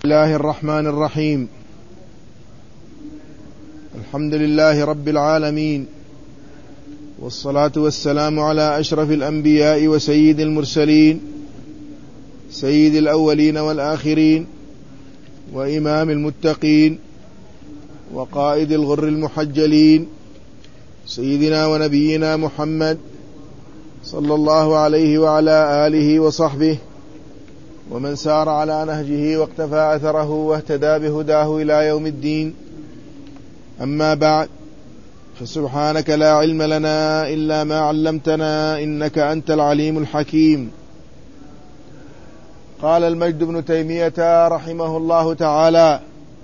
الله الرحمن الرحيم. الحمد لله رب العالمين، والصلاة والسلام على أشرف الأنبياء وسيد المرسلين، سيد الأولين والآخرين، وإمام المتقين، وقائد الغر المحجلين، سيدنا ونبينا محمد صلى الله عليه وعلى آله وصحبه ومن سار على نهجه واقتفى أثره واهتدى بهداه إلى يوم الدين. أما بعد، فسبحانك لا علم لنا إلا ما علمتنا إنك أنت العليم الحكيم. قال المجد بن تيمية رحمه الله تعالى: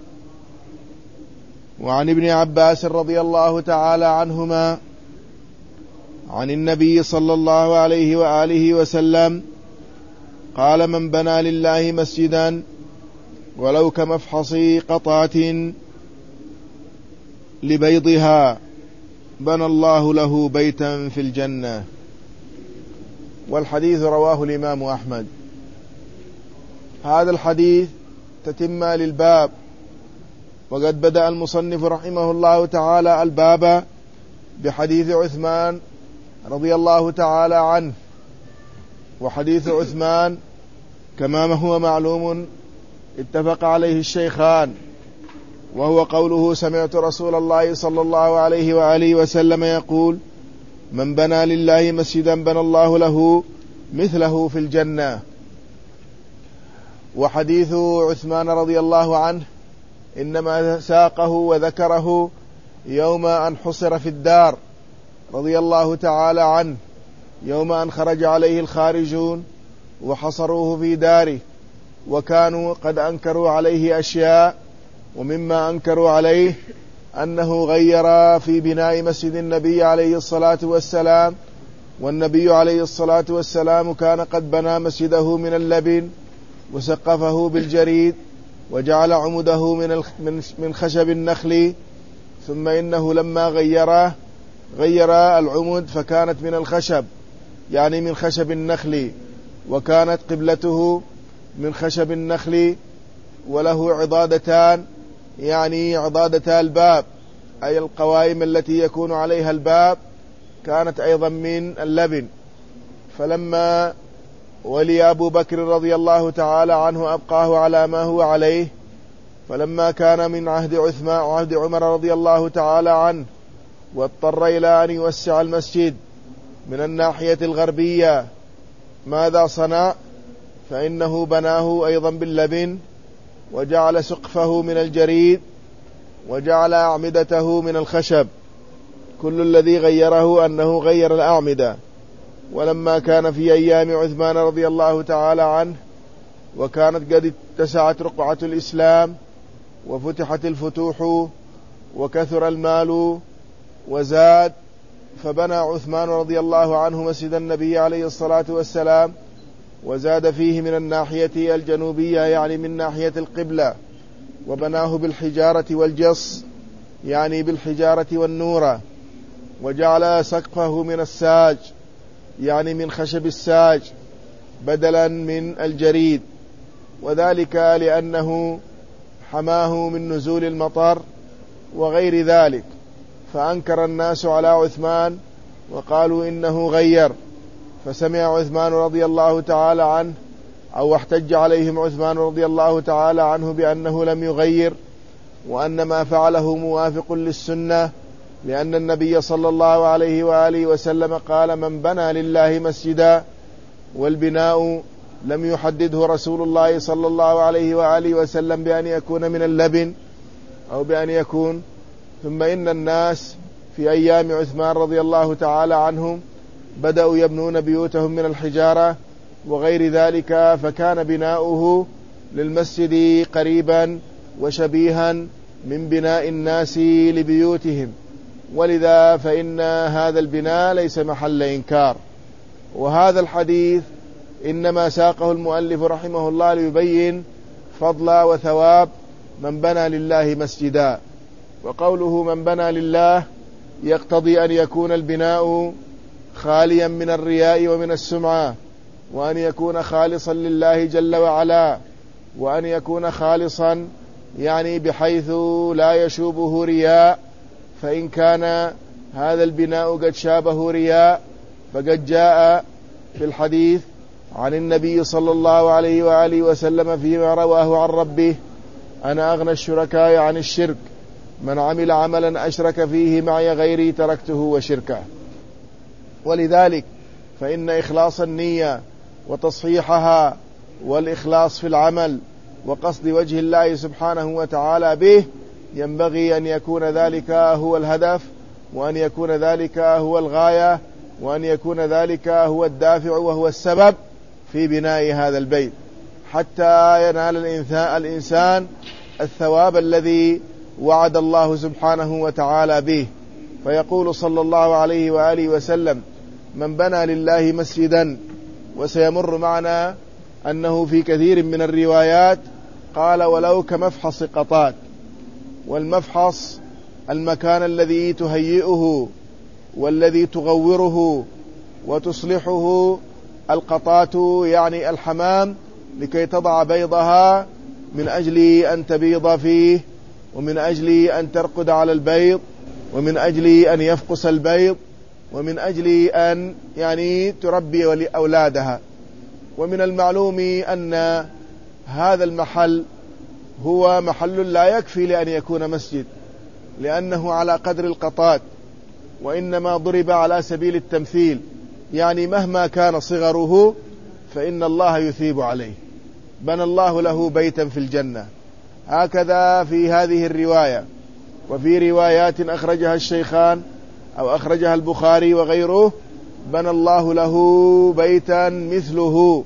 وعن ابن عباس رضي الله تعالى عنهما عن النبي صلى الله عليه وآله وسلم قال: من بنى لله مسجدا ولو كمفحص قطعة لبيضها بنى الله له بيتا في الجنة. والحديث رواه الإمام أحمد. هذا الحديث تتمة للباب، وقد بدأ المصنف رحمه الله تعالى الباب بحديث عثمان رضي الله تعالى عنه. وحديث عثمان كما هو معلوم اتفق عليه الشيخان، وهو قوله: سمعت رسول الله صلى الله عليه وآله وسلم يقول: من بنى لله مسجدا بنى الله له مثله في الجنة. وحديث عثمان رضي الله عنه إنما ساقه وذكره يوم أن حصر في الدار رضي الله تعالى عنه، يوم أن خرج عليه الخارجون وحصروه في داره، وكانوا قد أنكروا عليه أشياء، ومما أنكروا عليه أنه غير في بناء مسجد النبي عليه الصلاة والسلام، والنبي عليه الصلاة والسلام كان قد بنى مسجده من اللبن وسقفه بالجريد وجعل عمده من خشب النخل، ثم إنه لما غير العمد فكانت من الخشب، يعني من خشب النخل، وكانت قبلته من خشب النخل، وله عضادتان، يعني عضادتا الباب أي القوائم التي يكون عليها الباب كانت أيضا من اللبن. فلما ولي أبو بكر رضي الله تعالى عنه أبقاه على ما هو عليه، فلما كان من عهد عثمان وعهد عمر رضي الله تعالى عنه واضطر إلى أن يوسع المسجد من الناحية الغربية، ماذا صنع؟ فإنه بناه أيضا باللبن، وجعل سقفه من الجريد، وجعل أعمدته من الخشب. كل الذي غيره أنه غير الأعمدة. ولما كان في أيام عثمان رضي الله تعالى عنه وكانت قد اتسعت رقعة الإسلام وفتحت الفتوح وكثر المال وزاد، فبنى عثمان رضي الله عنه مسجد النبي عليه الصلاة والسلام، وزاد فيه من الناحية الجنوبية، يعني من ناحية القبلة، وبناه بالحجارة والجص، يعني بالحجارة والنورة، وجعل سقفه من الساج، يعني من خشب الساج بدلا من الجريد، وذلك لأنه حماه من نزول المطر وغير ذلك. فأنكر الناس على عثمان وقالوا إنه غير، فسمع عثمان رضي الله تعالى عنه، أو احتج عليهم عثمان رضي الله تعالى عنه بأنه لم يغير، وأن ما فعله موافق للسنة، لأن النبي صلى الله عليه وآله وسلم قال: من بنى لله مسجدا، والبناء لم يحدده رسول الله صلى الله عليه وآله وسلم بأن يكون من اللبن أو بأن يكون. ثم إن الناس في أيام عثمان رضي الله تعالى عنهم بدأوا يبنون بيوتهم من الحجارة وغير ذلك، فكان بناؤه للمسجد قريبا وشبيها من بناء الناس لبيوتهم، ولذا فإن هذا البناء ليس محل إنكار. وهذا الحديث إنما ساقه المؤلف رحمه الله ليبين فضل وثواب من بنى لله مسجدا. وقوله من بنى لله يقتضي أن يكون البناء خاليا من الرياء ومن السمعة، وأن يكون خالصا لله جل وعلا، وأن يكون خالصا يعني بحيث لا يشوبه رياء، فإن كان هذا البناء قد شابه رياء فقد جاء في الحديث عن النبي صلى الله عليه وآله وسلم فيما رواه عن ربه: أنا أغنى الشركاء عن الشرك، من عمل عملا أشرك فيه معي غيري تركته وشركه. ولذلك فإن إخلاص النية وتصحيحها والإخلاص في العمل وقصد وجه الله سبحانه وتعالى به ينبغي أن يكون ذلك هو الهدف، وأن يكون ذلك هو الغاية، وأن يكون ذلك هو الدافع وهو السبب في بناء هذا البيت، حتى ينال الإنسان الثواب الذي وعد الله سبحانه وتعالى به. فيقول صلى الله عليه وآله وسلم: من بنى لله مسجدا، وسيمر معنا أنه في كثير من الروايات قال: ولو كمفحص قطات. والمفحص المكان الذي تهيئه والذي تغوره وتصلحه القطات، يعني الحمام، لكي تضع بيضها من أجل أن تبيض فيه، ومن أجل أن ترقد على البيض، ومن أجل أن يفقس البيض، ومن أجل أن يعني تربي أولادها. ومن المعلوم أن هذا المحل هو محل لا يكفي لأن يكون مسجد، لأنه على قدر القطات، وإنما ضرب على سبيل التمثيل، يعني مهما كان صغره فإن الله يثيب عليه. بنى الله له بيتا في الجنة، هكذا في هذه الرواية. وفي روايات أخرجها الشيخان أو أخرجها البخاري وغيره: بنى الله له بيتا مثله.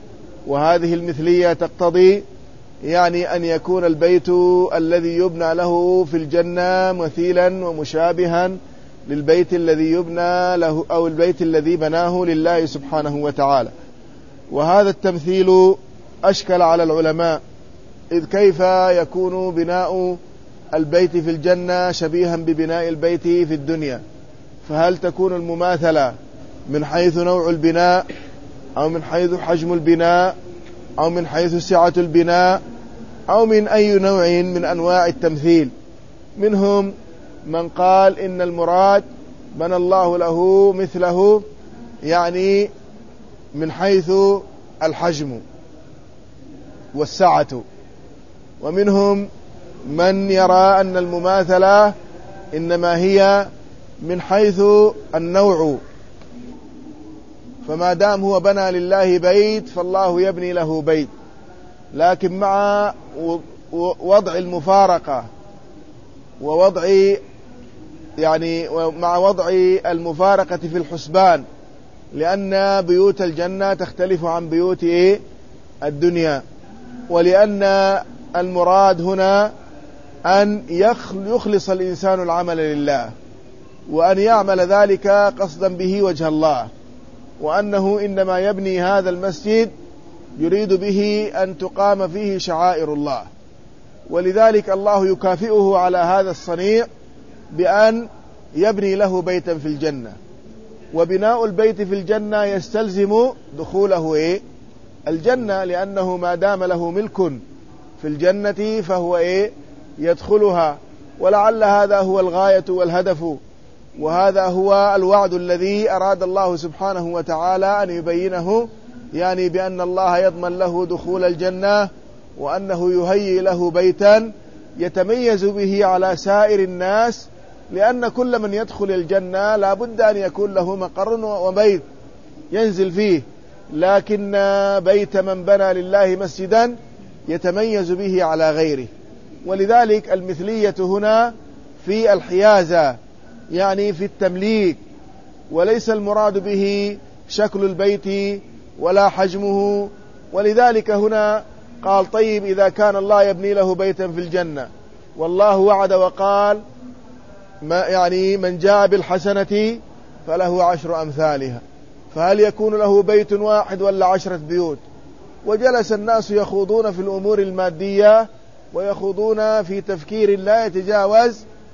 وهذه المثلية تقتضي يعني أن يكون البيت الذي يبنى له في الجنة مثيلا ومشابها للبيت الذي يبنى له أو البيت الذي بناه لله سبحانه وتعالى. وهذا التمثيل أشكل على العلماء، إذ كيف يكون بناء البيت في الجنة شبيها ببناء البيت في الدنيا؟ فهل تكون المماثلة من حيث نوع البناء، أو من حيث حجم البناء، أو من حيث سعة البناء، أو من أي نوع من أنواع التمثيل؟ منهم من قال إن المراد بنى الله له مثله، يعني من حيث الحجم والسعة. ومنهم من يرى أن المماثلة إنما هي من حيث النوع، فما دام هو بنى لله بيت فالله يبني له بيت، لكن مع وضع المفارقة مع وضع المفارقة في الحسبان، لأن بيوت الجنة تختلف عن بيوت الدنيا، ولأن المراد هنا أن يخلص الإنسان العمل لله، وأن يعمل ذلك قصدا به وجه الله، وأنه إنما يبني هذا المسجد يريد به أن تقام فيه شعائر الله. ولذلك الله يكافئه على هذا الصنيع بأن يبني له بيتا في الجنة. وبناء البيت في الجنة يستلزم دخوله الجنة، لأنه ما دام له ملك في الجنة فهو يدخلها. ولعل هذا هو الغاية والهدف، وهذا هو الوعد الذي أراد الله سبحانه وتعالى أن يبينه، يعني بأن الله يضمن له دخول الجنة، وأنه يهيئ له بيتا يتميز به على سائر الناس، لأن كل من يدخل الجنة لا بد أن يكون له مقر وبيت ينزل فيه، لكن بيت من بنى لله مسجدا يتميز به على غيره. ولذلك المثلية هنا في الحيازة، يعني في التمليك، وليس المراد به شكل البيت ولا حجمه. ولذلك هنا قال: طيب إذا كان الله يبني له بيتا في الجنة، والله وعد وقال يعني من جاء بالحسنة فله 10 أمثالها، فهل يكون له بيت واحد ولا 10 بيوت؟ وجلس الناس يخوضون في الأمور المادية، ويخوضون في تفكير لا يتجاوز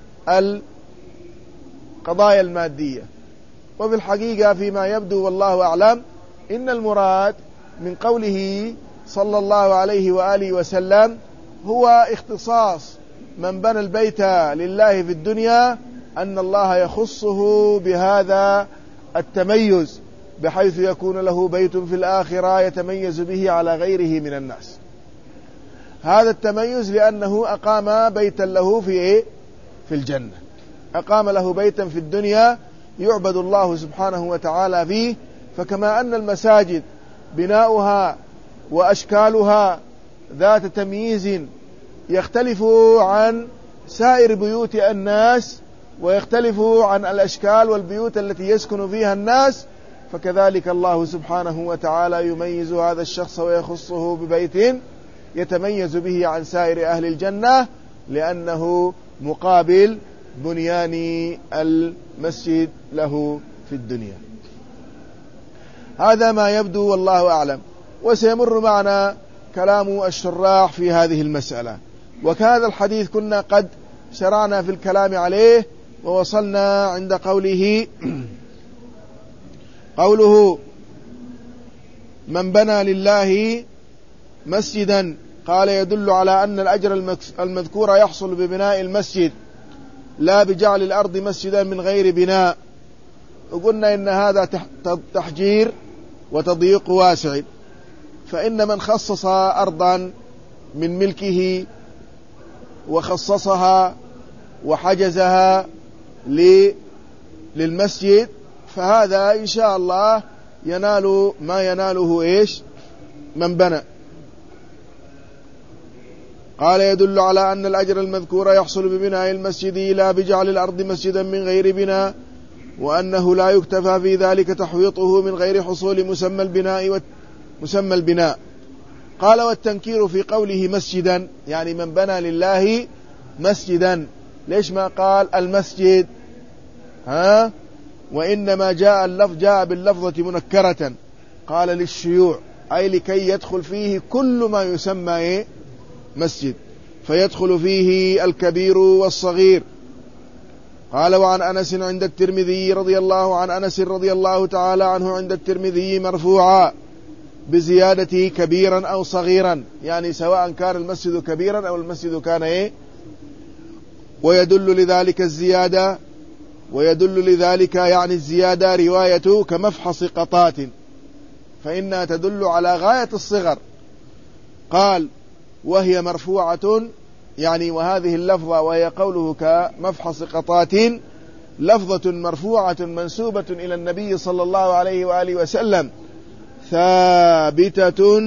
القضايا المادية. وفي الحقيقة فيما يبدو والله أعلم إن المراد من قوله صلى الله عليه وآله وسلم هو اختصاص من بنى البيت لله في الدنيا، أن الله يخصه بهذا التميز، بحيث يكون له بيت في الآخرة يتميز به على غيره من الناس. هذا التميز لأنه أقام بيتا له في الجنة، أقام له بيتا في الدنيا يعبد الله سبحانه وتعالى فيه. فكما أن المساجد بناؤها وأشكالها ذات تمييز يختلف عن سائر بيوت الناس، ويختلف عن الأشكال والبيوت التي يسكن فيها الناس، فكذلك الله سبحانه وتعالى يميز هذا الشخص ويخصه ببيت يتميز به عن سائر أهل الجنة، لأنه مقابل بنيان المسجد له في الدنيا. هذا ما يبدو والله أعلم. وسيمر معنا كلام الشراح في هذه المسألة. وكهذا الحديث كنا قد شرعنا في الكلام عليه، ووصلنا عند قوله من بنى لله مسجدا، قال يدل على أن الأجر المذكور يحصل ببناء المسجد لا بجعل الأرض مسجدا من غير بناء. وقلنا إن هذا تحجير وتضييق واسع، فإن من خصص أرضا من ملكه وخصصها وحجزها للمسجد، فهذا إن شاء الله ينال ما يناله من بنى. قال يدل على أن الأجر المذكور يحصل ببناء المسجد لا بجعل الأرض مسجدا من غير بناء، وأنه لا يكتفى في ذلك تحويطه من غير حصول مسمى البناء. قال والتنكير في قوله مسجدا، يعني من بنى لله مسجدا، ليش ما قال المسجد؟ وإنما جاء باللفظة منكرة، قال للشيوع، أي لكي يدخل فيه كل ما يسمى مسجد، فيدخل فيه الكبير والصغير. قال وعن أنس عند الترمذي رضي الله تعالى عنه عند الترمذي مرفوعا بزيادة كبيرا أو صغيرا، يعني سواء كان المسجد كبيرا أو المسجد كان ويدل لذلك يعني الزيادة رواية كمفحص قطات، فإنها تدل على غاية الصغر. قال وهي مرفوعة، يعني وهذه اللفظة وهي قوله كمفحص قطات لفظة مرفوعة منسوبة إلى النبي صلى الله عليه وآله وسلم، ثابتة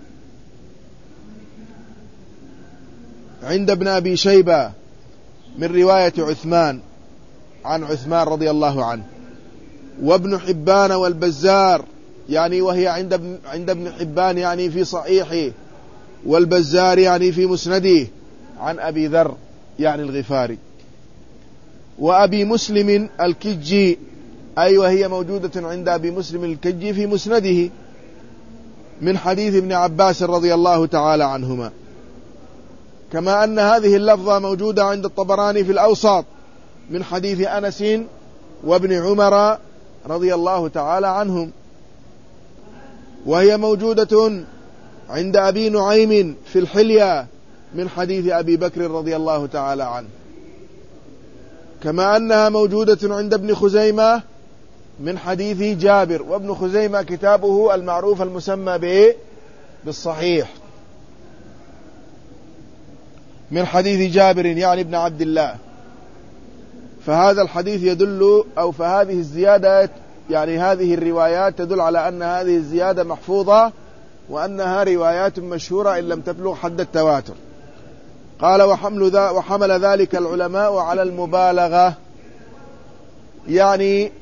عند ابن أبي شيبة من رواية عثمان عن عثمان رضي الله عنه، وابن حبان والبزار، يعني وهي عند ابن حبان يعني في صحيحه، والبزار يعني في مسنده، عن أبي ذر يعني الغفاري، وأبي مسلم الكجي، أي وهي موجودة عند أبي مسلم الكجي في مسنده من حديث ابن عباس رضي الله تعالى عنهما. كما أن هذه اللفظة موجودة عند الطبراني في الأوسط من حديث أنس وابن عمر رضي الله تعالى عنهم، وهي موجودة عند أبي نعيم في الحلية من حديث أبي بكر رضي الله تعالى عنه. كما أنها موجودة عند ابن خزيمة من حديث جابر، وابن خزيمة كتابه المعروف المسمى بالصحيح، من حديث جابر يعني ابن عبد الله. فهذا الحديث يدل، أو فهذه الزيادة يعني هذه الروايات تدل على أن هذه الزيادة محفوظة، وأنها روايات مشهورة إن لم تبلغ حد التواتر. قال وحمل ذلك العلماء على المبالغة، يعني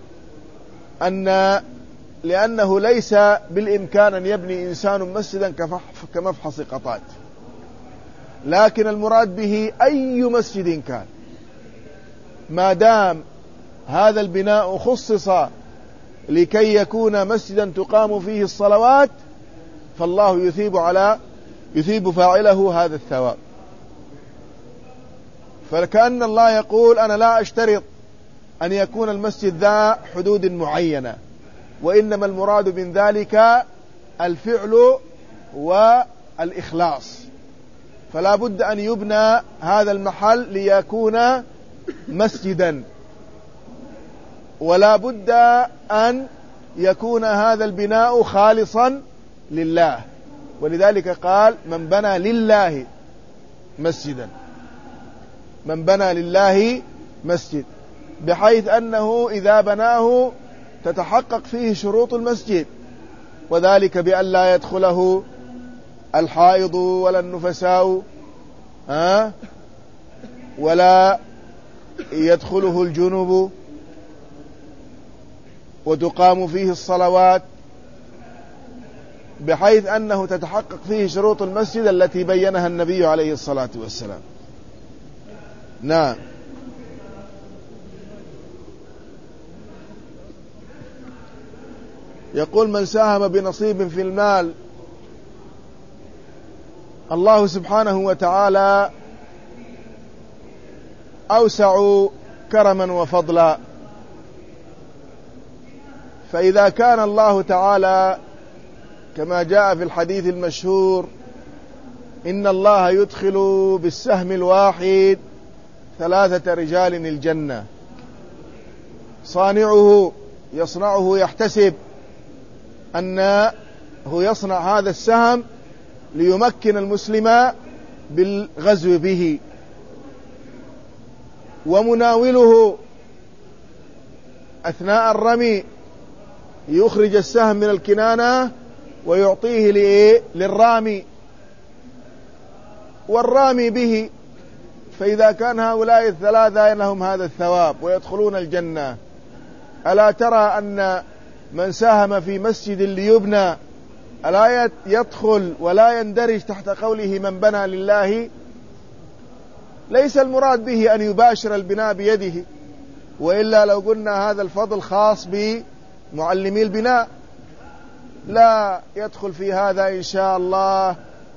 لأنه ليس بالإمكان أن يبني إنسان مسجدا كمفحص قطات، لكن المراد به أي مسجد كان، ما دام هذا البناء خصص لكي يكون مسجدا تقام فيه الصلوات، فالله يثيب فاعله هذا الثواب. فكأن الله يقول أنا لا أشترط أن يكون المسجد ذا حدود معينة، وإنما المراد من ذلك الفعل والإخلاص. فلا بد أن يبنى هذا المحل ليكون مسجدا، ولا بد أن يكون هذا البناء خالصا لله، ولذلك قال من بنى لله مسجدا، من بنى لله مسجد، بحيث أنه إذا بناه تتحقق فيه شروط المسجد، وذلك بأن لا يدخله الحائض ولا النفساء ولا يدخله الجنب، وتقام فيه الصلوات، بحيث أنه تتحقق فيه شروط المسجد التي بينها النبي عليه الصلاة والسلام. نعم. يقول من ساهم بنصيب في المال، الله سبحانه وتعالى أوسع كرما وفضلا، فإذا كان الله تعالى كما جاء في الحديث المشهور إن الله يدخل بالسهم الواحد 3 رجال الجنة، صانعه يصنعه يحتسب أنه يصنع هذا السهم ليمكن المسلم بالغزو به، ومناوله أثناء الرمي يخرج السهم من الكنانة ويعطيه للرامي والرامي به. فإذا كان هؤلاء ال3 لهم هذا الثواب ويدخلون الجنة، ألا ترى أن من ساهم في مسجد ليبنى ألا يدخل ولا يندرج تحت قوله من بنى لله؟ ليس المراد به أن يباشر البناء بيده، وإلا لو قلنا هذا الفضل خاص بمعلمي البناء، لا يدخل في هذا إن شاء الله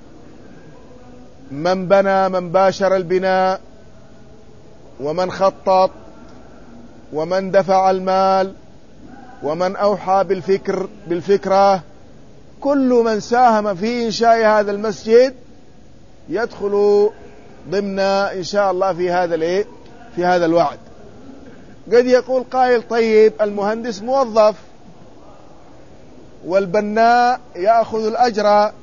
من بنى، من باشر البناء، ومن خطط، ومن دفع المال، ومن أوحى بالفكرة، كل من ساهم في إنشاء هذا المسجد يدخل ضمن إن شاء الله في هذا الوعد. قد يقول قائل طيب المهندس موظف والبناء يأخذ الأجر،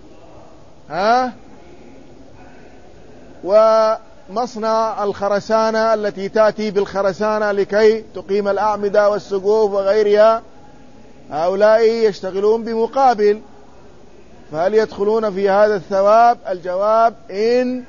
ومصنع الخرسانة التي تأتي بالخرسانة لكي تقيم الأعمدة والسقوف وغيرها هؤلاء يشتغلون بمقابل، فهل يدخلون في هذا الثواب؟ الجواب إن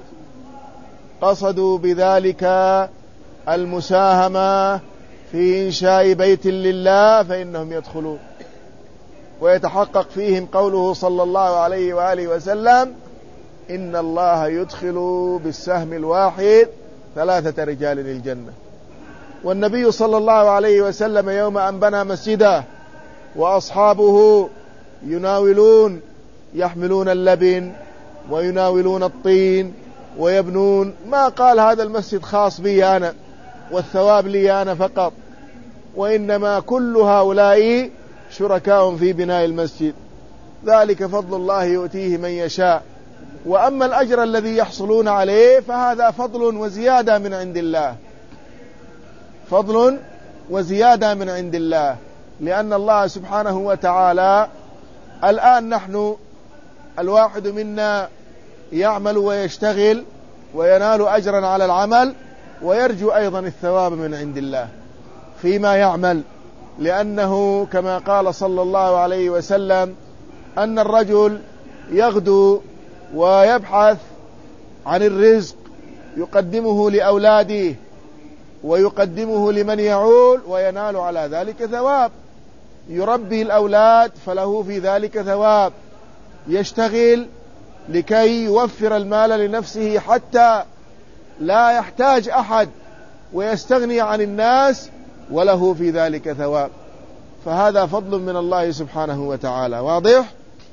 قصدوا بذلك المساهمة في إنشاء بيت لله فإنهم يدخلون، ويتحقق فيهم قوله صلى الله عليه وآله وسلم إن الله يدخل بالسهم الواحد 3 رجال الجنة. والنبي صلى الله عليه وسلم يوم أن بنى مسجده وأصحابه يناولون يحملون اللبن ويناولون الطين ويبنون، ما قال هذا المسجد خاص بي أنا والثواب لي أنا فقط، وإنما كل هؤلاء شركاء في بناء المسجد، ذلك فضل الله يؤتيه من يشاء. وأما الأجر الذي يحصلون عليه فهذا فضل وزيادة من عند الله، فضل وزيادة من عند الله، لأن الله سبحانه وتعالى الآن نحن الواحد منا يعمل ويشتغل وينال أجرا على العمل، ويرجو أيضا الثواب من عند الله فيما يعمل، لأنه كما قال صلى الله عليه وسلم أن الرجل يغدو ويبحث عن الرزق يقدمه لأولاده ويقدمه لمن يعول وينال على ذلك ثواب، يربي الأولاد فله في ذلك ثواب، يشتغل لكي يوفر المال لنفسه حتى لا يحتاج أحد ويستغني عن الناس وله في ذلك ثواب، فهذا فضل من الله سبحانه وتعالى. واضح؟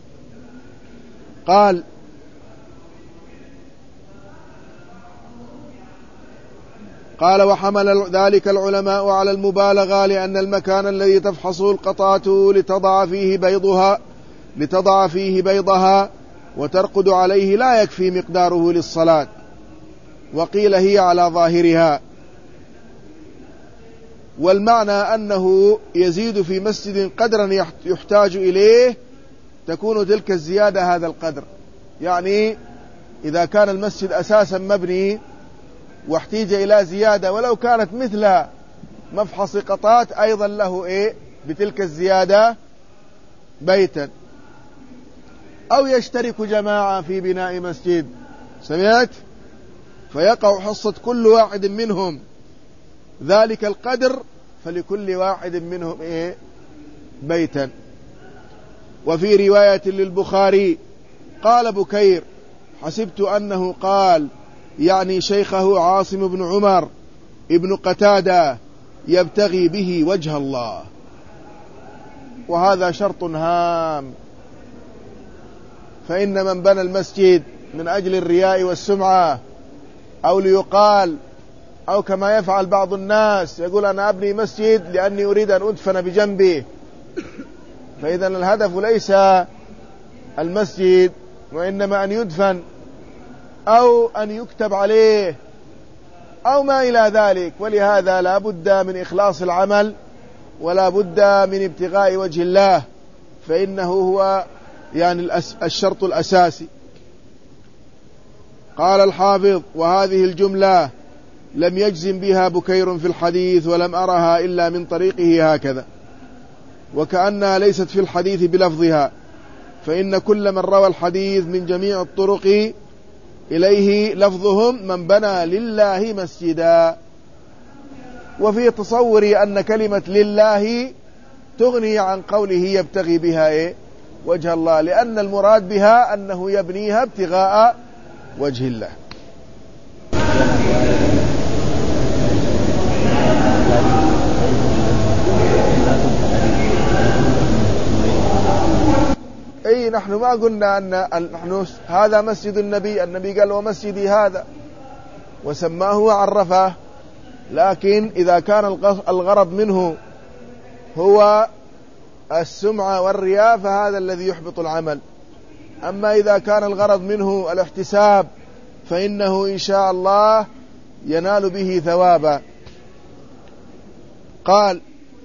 قال وحمل ذلك العلماء على المبالغة، لأن المكان الذي تفحصه القطعة لتضع فيه بيضها وترقد عليه لا يكفي مقداره للصلاة، وقيل هي على ظاهرها. والمعنى أنه يزيد في مسجد قدرا يحتاج إليه تكون تلك الزيادة هذا القدر. يعني إذا كان المسجد أساسا مبني واحتيج إلى زيادة ولو كانت مثل مفحص قطات أيضا له بتلك الزيادة بيتا. أو يشترك جماعة في بناء مسجد، سمعت؟ فيقع حصة كل واحد منهم ذلك القدر، فلكل واحد منهم بيتا. وفي رواية للبخاري قال بكير: حسبت أنه قال يعني شيخه عاصم بن عمر ابن قتادة يبتغي به وجه الله. وهذا شرط هام، فإن من بنى المسجد من أجل الرياء والسمعة أو ليقال، أو كما يفعل بعض الناس يقول أنا أبني مسجد لأني أريد أن أدفن بجنبه، فإذا الهدف ليس المسجد وإنما أن يدفن أو أن يكتب عليه أو ما إلى ذلك. ولهذا لا بد من إخلاص العمل ولا بد من ابتغاء وجه الله، فإنه هو يعني الشرط الأساسي. قال الحافظ: وهذه الجملة لم يجزم بها بكير في الحديث، ولم أرها إلا من طريقه هكذا، وكأنها ليست في الحديث بلفظها، فإن كل من روى الحديث من جميع الطرق إليه لفظهم من بنى لله مسجدا. وفي تصوري أن كلمة لله تغني عن قوله يبتغي بها وجه الله، لأن المراد بها أنه يبنيها ابتغاء وجه الله. أي نحن ما قلنا أن نحن هذا مسجد النبي قال ومسجدي هذا وسماه وعرفه، لكن إذا كان الغرض منه هو السمعة والرياء فهذا الذي يحبط العمل. أما إذا كان الغرض منه الاحتساب فإنه إن شاء الله ينال به ثوابا. قال: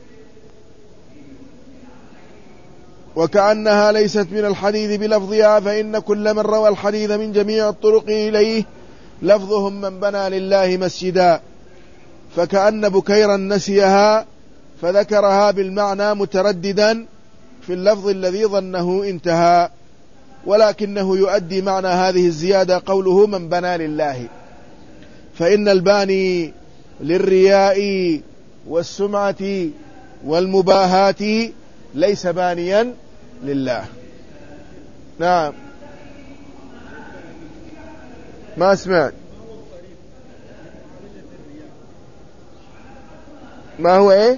وكأنها ليست من الحديث بلفظها، فإن كل من روى الحديث من جميع الطرق إليه لفظهم من بنى لله مسجدا. فكأن بكيرا نسيها فذكرها بالمعنى مترددا في اللفظ الذي ظنه انتهى، ولكنه يؤدي معنى هذه الزيادة قوله من بنى لله، فإن الباني للرياء والسمعة والمباهاة ليس بانيا لله. نعم، ما سمعت. ما هو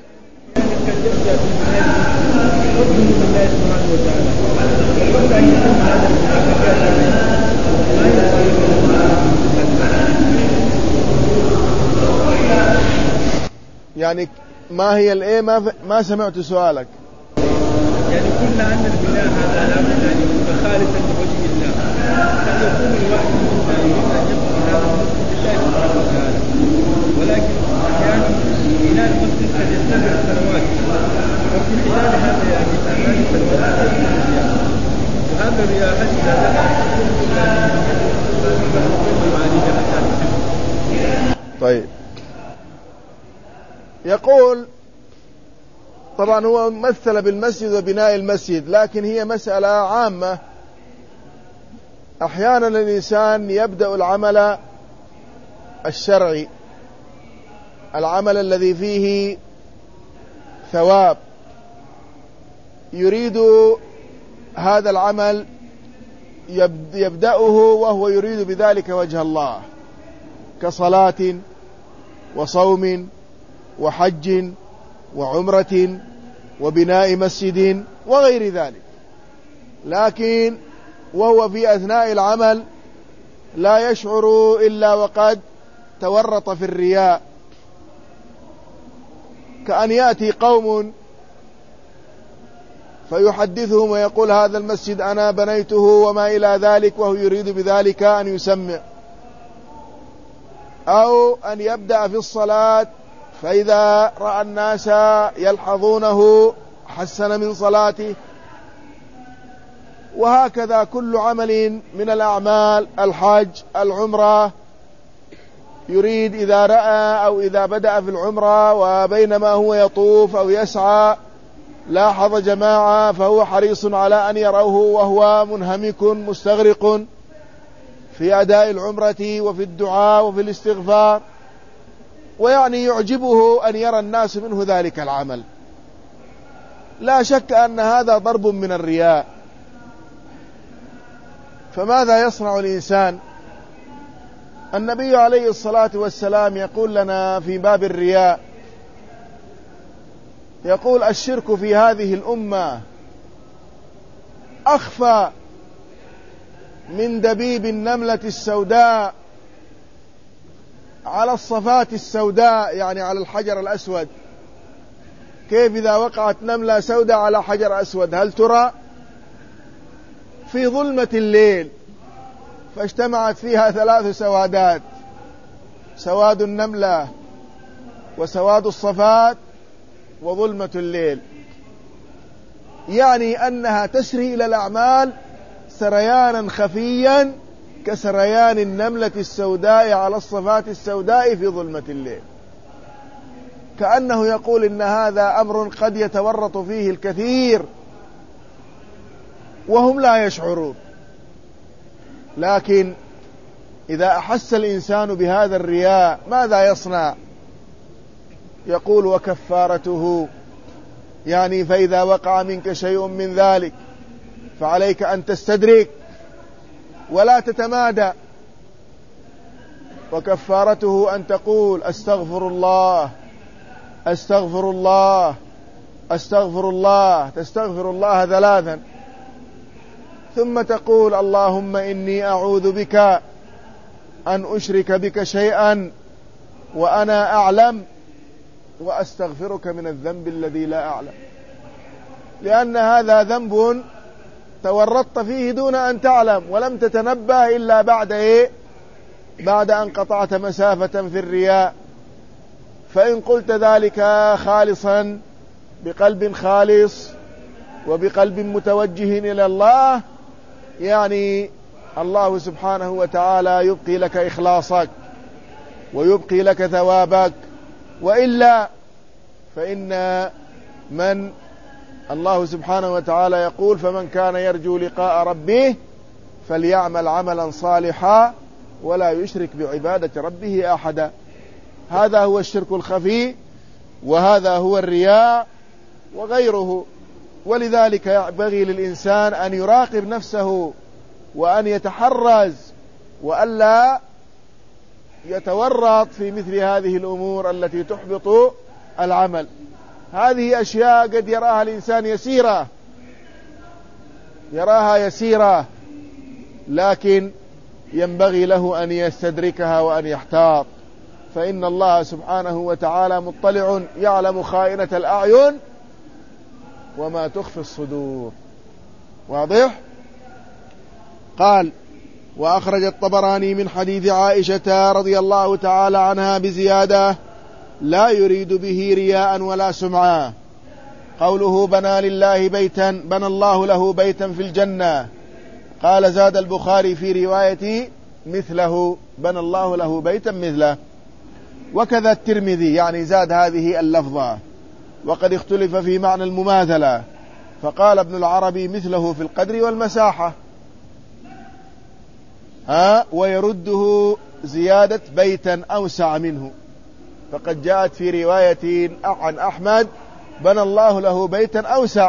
يعني ما هي ما سمعت سؤالك. يعني قلنا أن البناء هذا لا بد أن يكون خالصا لوجه الله، قد يكون الواحد منا يريد أن يدخل هذا المسجد لله سبحانه وتعالى، ولكن أحيانا بناء المسجد قد يستمر سنوات، وفي خلال هذا يعني ثمان سنوات وهذا الرياء طيب. يقول طبعا هو مثل بالمسجد وبناء المسجد، لكن هي مسألة عامة. أحيانا الإنسان يبدأ العمل الشرعي، العمل الذي فيه ثواب، يريد هذا العمل يبدأه وهو يريد بذلك وجه الله، كصلاة وصوم وحج وعمرة وبناء مسجد وغير ذلك، لكن وهو في أثناء العمل لا يشعر إلا وقد تورط في الرياء، كأن يأتي قوم فيحدثهم ويقول هذا المسجد أنا بنيته وما إلى ذلك، وهو يريد بذلك أن يسمع. أو أن يبدأ في الصلاة فإذا رأى الناس يلحظونه حسن من صلاته. وهكذا كل عمل من الأعمال، الحج، العمرة، يريد إذا رأى أو إذا بدأ في العمرة وبينما هو يطوف أو يسعى لاحظ جماعة فهو حريص على أن يروه وهو منهمك مستغرق في أداء العمرة وفي الدعاء وفي الاستغفار، ويعني يعجبه أن يرى الناس منه ذلك العمل. لا شك أن هذا ضرب من الرياء. فماذا يصنع الإنسان؟ النبي عليه الصلاة والسلام يقول لنا في باب الرياء، يقول الشرك في هذه الأمة أخفى من دبيب النملة السوداء على الصفات السوداء، يعني على الحجر الأسود. كيف إذا وقعت نملة سوداء على حجر أسود هل ترى؟ في ظلمة الليل فاجتمعت فيها 3 سوادات: سواد النملة وسواد الصفات وظلمة الليل، يعني أنها تسري إلى الأعمال سريانا خفيا كسريان النملة السوداء على الصفات السوداء في ظلمة الليل. كأنه يقول إن هذا أمر قد يتورط فيه الكثير وهم لا يشعرون. لكن إذا أحس الإنسان بهذا الرياء ماذا يصنع؟ يقول وكفارته، يعني فإذا وقع منك شيء من ذلك فعليك أن تستدرك ولا تتمادى. وكفارته أن تقول أستغفر الله أستغفر الله أستغفر الله، تستغفر الله 3، ثم تقول اللهم إني أعوذ بك أن أشرك بك شيئا وأنا أعلم، وأستغفرك من الذنب الذي لا أعلم، لأن هذا ذنب تورطت فيه دون أن تعلم ولم تتنبه إلا بعد أن قطعت مسافة في الرياء. فإن قلت ذلك خالصا بقلب خالص وبقلب متوجه إلى الله، يعني الله سبحانه وتعالى يبقي لك إخلاصك ويبقي لك ثوابك. وإلا فإن من الله سبحانه وتعالى يقول فمن كان يرجو لقاء ربه فليعمل عملا صالحا ولا يشرك بعبادة ربه أحدا. هذا هو الشرك الخفي، وهذا هو الرياء وغيره. ولذلك ينبغي للإنسان أن يراقب نفسه وأن يتحرز وألا يتورط في مثل هذه الأمور التي تحبط العمل. هذه أشياء قد يراها الإنسان يسيرة، لكن ينبغي له أن يستدركها وأن يحتاط، فإن الله سبحانه وتعالى مطلع يعلم خائنة الأعين وما تخفي الصدور. واضح؟ قال وأخرج الطبراني من حديث عائشة رضي الله تعالى عنها بزيادة لا يريد به رياء ولا سمعا. قوله بنى الله له بيتا في الجنة، قال زاد البخاري في رواية مثله، بنى الله له بيتا مثله. وكذا الترمذي يعني زاد هذه اللفظة. وقد اختلف في معنى المماثلة، فقال ابن العربي مثله في القدر والمساحة، ويرده زيادة بيتا أوسع منه. فقد جاءت في رواية عن أحمد بنى الله له بيتا أوسع،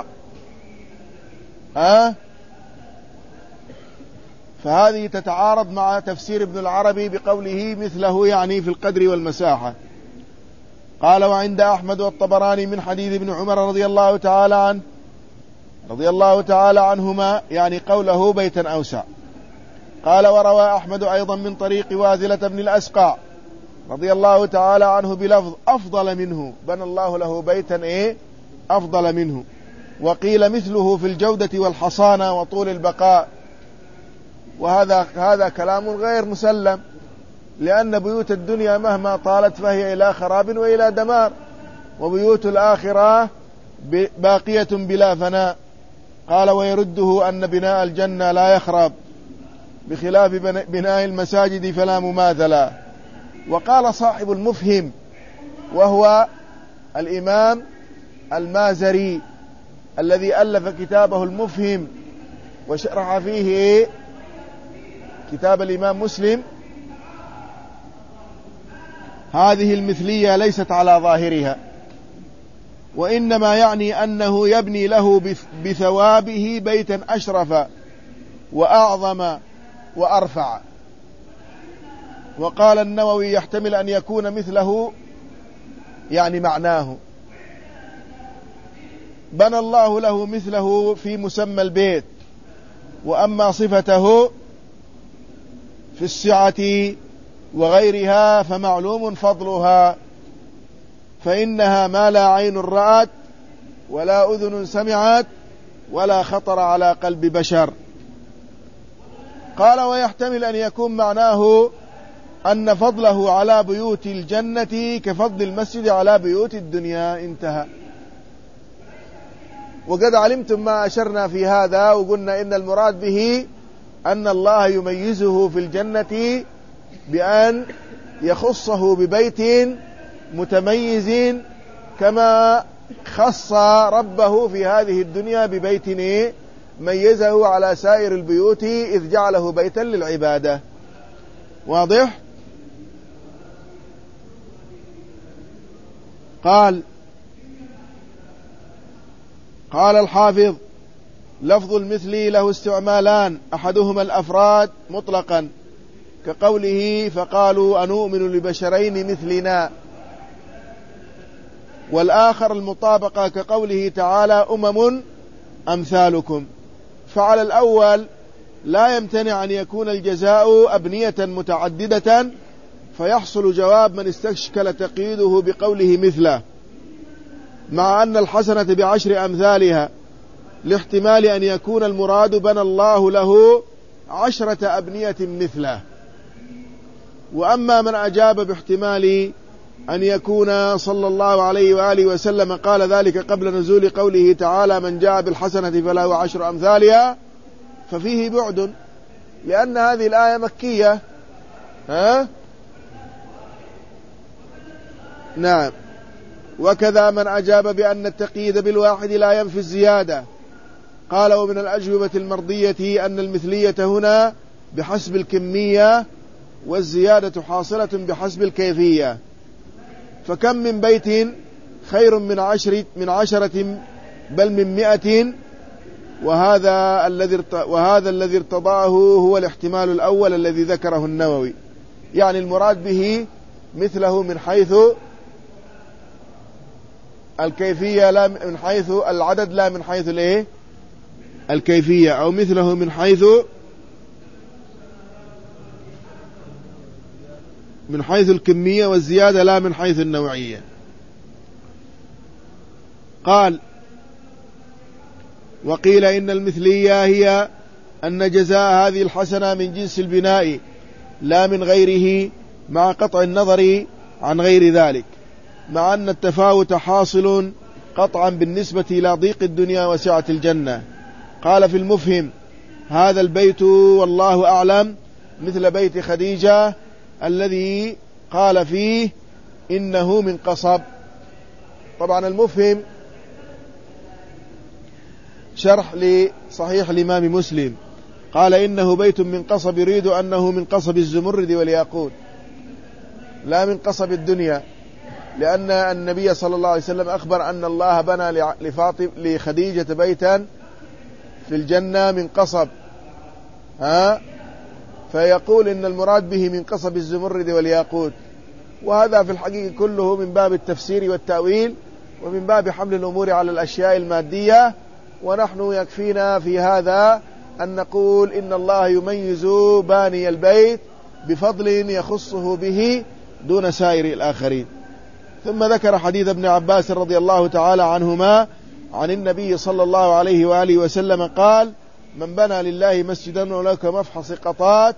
فهذه تتعارض مع تفسير ابن العربي بقوله مثله يعني في القدر والمساحة. قال وعند أحمد والطبراني من حديث ابن عمر رضي الله تعالى عنهما يعني قوله بيتا أوسع. قال وروى أحمد أيضا من طريق وازلة بن الأسقع رضي الله تعالى عنه بلفظ أفضل منه، بنى الله له بيتا أفضل منه. وقيل مثله في الجودة والحصانة وطول البقاء. وهذا كلام غير مسلم، لأن بيوت الدنيا مهما طالت فهي إلى خراب وإلى دمار، وبيوت الآخرة باقية بلا فناء. قال ويرده أن بناء الجنة لا يخرب بخلاف بناء المساجد فلا مماثلة. وقال صاحب المفهم وهو الإمام المازري الذي ألف كتابه المفهم وشرح فيه كتاب الإمام مسلم: هذه المثلية ليست على ظاهرها، وإنما يعني أنه يبني له بثوابه بيتا أشرف وأعظم وأرفع. وقال النووي يحتمل أن يكون مثله، يعني معناه بنى الله له مثله في مسمى البيت، وأما صفته في السعة وغيرها فمعلوم فضلها، فإنها ما لا عين رأت ولا أذن سمعت ولا خطر على قلب بشر. قال ويحتمل أن يكون معناه أن فضله على بيوت الجنة كفضل المسجد على بيوت الدنيا. انتهى. وقد علمتم ما أشرنا في هذا، وقلنا إن المراد به أن الله يميزه في الجنة بأن يخصه ببيت متميز كما خص ربه في هذه الدنيا ببيت ميزه على سائر البيوت إذ جعله بيتا للعبادة. واضح؟ قال الحافظ: لفظ المثل له استعمالان، أحدهما الأفراد مطلقا كقوله فقالوا أنؤمن لبشرين مثلنا، والآخر المطابقة كقوله تعالى أمم أمثالكم. فعلى الأول لا يمتنع أن يكون الجزاء أبنية متعددة فيحصل جواب من استشكل تقييده بقوله مثله، مع أن الحسنة ب10 أمثالها، لاحتمال أن يكون المراد بنى الله له 10 أبنية مثله. وأما من أجاب باحتمال أن يكون صلى الله عليه وآله وسلم قال ذلك قبل نزول قوله تعالى من جاء بالحسنة فله 10 أمثالها، ففيه بعد، لأن هذه الآية مكية. نعم. وكذا من أجاب بأن التقييد بالواحد لا ينفي الزيادة، قال ومن الأجوبة المرضية أن المثلية هنا بحسب الكمية، والزيادة حاصلة بحسب الكيفية. فكم من بيت خير من 10 بل من 100، وهذا الذي ارتضاه هو الاحتمال الأول الذي ذكره النووي، يعني المراد به مثله من حيث الكيفية لا من حيث العدد، لا من حيث الكيفية، أو مثله من حيث الكمية والزيادة لا من حيث النوعية. قال وقيل إن المثلية هي أن جزاء هذه الحسنة من جنس البناء لا من غيره، مع قطع النظر عن غير ذلك، مع أن التفاوت حاصل قطعا بالنسبة إلى ضيق الدنيا وسعة الجنة. قال في المفهم هذا البيت والله أعلم مثل بيت خديجة الذي قال فيه إنه من قصب. طبعا المفهم شرح لصحيح الإمام مسلم، قال إنه بيت من قصب، يريد أنه من قصب الزمرد والياقوت لا من قصب الدنيا، لأن النبي صلى الله عليه وسلم أخبر أن الله بنى لخديجة بيتا في الجنة من قصب، فيقول إن المراد به من قصب الزمرد والياقوت. وهذا في الحقيقة كله من باب التفسير والتأويل، ومن باب حمل الأمور على الأشياء المادية. ونحن يكفينا في هذا أن نقول إن الله يميز باني البيت بفضل يخصه به دون سائر الآخرين. ثم ذكر حديث ابن عباس رضي الله تعالى عنهما عن النبي صلى الله عليه وآله وسلم قال: من بنى لله مسجدا ولو كمفحص قطات